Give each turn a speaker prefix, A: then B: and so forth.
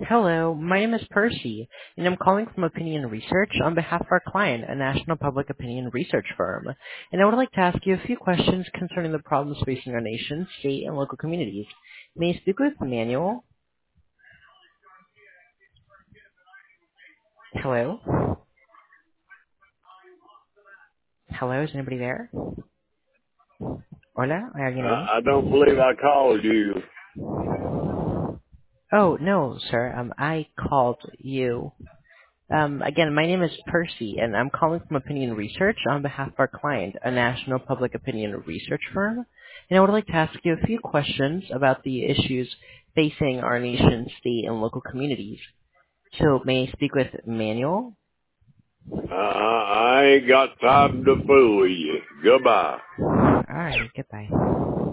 A: Hello, my name is Percy, and I'm calling from Opinion Research on behalf of our client, a national public opinion research firm. And I would like to ask you a few questions concerning the problems facing our nation, state, and local communities. May I speak with Manuel? Hello? Hello, is anybody there? Hola, ¿hay alguien ahí?
B: I don't believe I called you.
A: Oh, no, sir. I called you. Again, my name is Percy, and I'm calling from Opinion Research on behalf of our client, a national public opinion research firm. And I would like to ask you a few questions about the issues facing our nation, state, and local communities. So may I speak with Manuel?
B: I ain't got time to fool with you. Goodbye.
A: All right, goodbye.